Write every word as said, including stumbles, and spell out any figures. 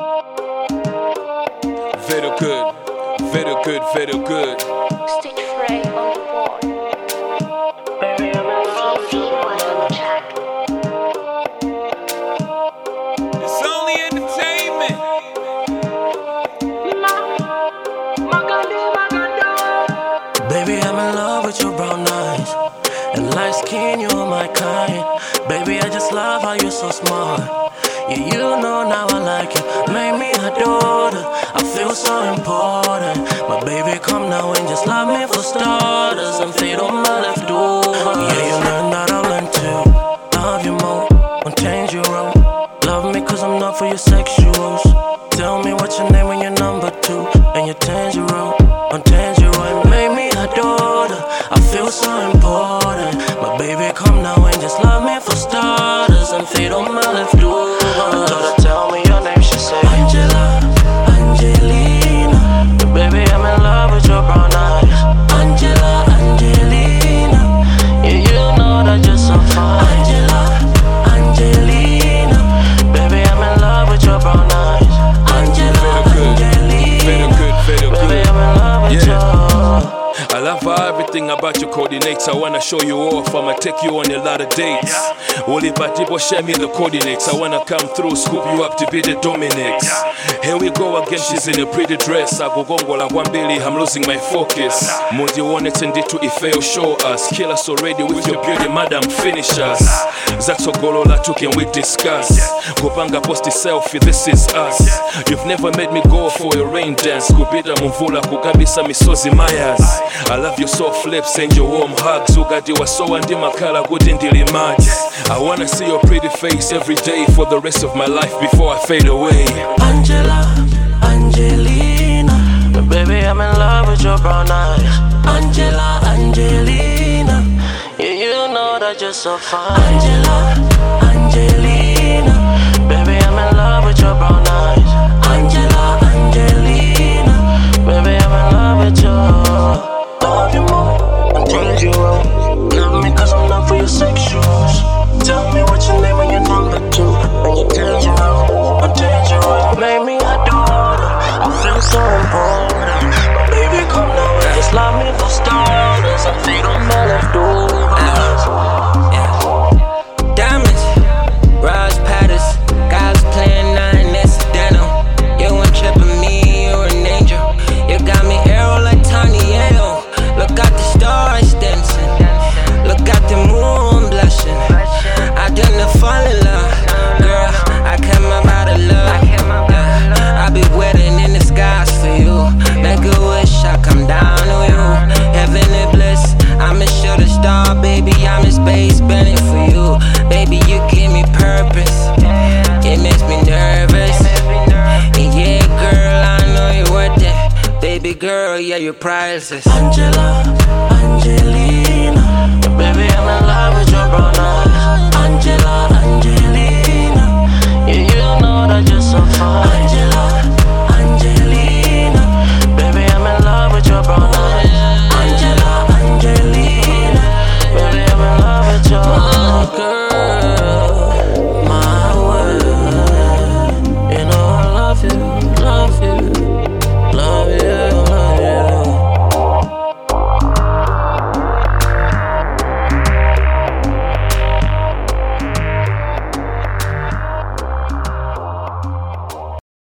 Very good, very good, very good. Stitch Frey on the board. Baby, I'm in love with you on the track. It's only entertainment. Baby, I'm in love with your brown eyes and light skin, you're my kind. Baby, I just love how you're so smart. Yeah, you know now I like you. Make me adore you. I feel so important. My baby, come now and just love me for starters and fade on my left over. Yeah, you learn that I'll learn too. Love you more, won't change your role. Love me cause I'm not for your sexuals. Tell me what's your name when you're number two and you're tangerine, on tangerine. Make me adore you. I feel so important. My baby, come now and just love me for starters and fade on my left over. I told her, tell me your name, she said Angela, Angelina. Baby, I'm in love with your brown eyes. Angela, Angelina. Yeah, you know that you're so fine. Angela, Angelina. Baby, I'm in love with your brown eyes. Angela, Angelina. Very good, very good. Baby, I'm in love with Yeah. you. I love how everything about you coordinates. I wanna show you off, I'ma take you on a lot of dates. Only people share me the coordinates. I wanna come through, scoop you up to be the Dominics. Here we go again, she's in a pretty dress. I go gongo like one billy, I'm losing my focus. Mundi wanted to do if fail, show us. Kill us already with your beauty, madam, finish us. Zato golola took and we discuss. Kupanga posti selfie, this is us. You've never made me go for a rain dance. Kupita mumvula kukabisa misozi mayas. I love your soft lips and your warm hugs. Ugadi wa so andi makala good indili mad. I wanna see your pretty face every day for the rest of my life before I fade away. Angela, Angelina. Baby, I'm in love with your brown eyes. Angela, Angelina. Yeah, you know that you're so fine. Angela, Angelina. Baby, I'm in love with your brown eyes. Angela, Angelina. Baby, I'm in love with you. Love you more, I'll change you up. Love me cause I'm not for your sexuals. Tell me what's your name when you're number two and you're tangerine, I'll change you up. Make me adore you. I feel so important. But baby, come now and just love me for starters and fade on my leftovers. Yeah. Diamonds, Raj Pattis, guys playing nine incidental. You ain't tripping me, you're an angel. You got me arrow like Tony Ayo. Look at the stars dancing. Look at the moon blushing. I didn't fall in love, girl. I came up out of love. Yeah. I be waiting in the skies for you. Make a wish, I come down to you. Heavenly bliss, I'm a shooting star, baby. I'm a space bending for you. Baby, you give me purpose. It makes me nervous. Yeah, girl, I know you're worth it. Baby girl, yeah, you're priceless. Angela, Angelina. Baby, I'm in love with your brown eyes.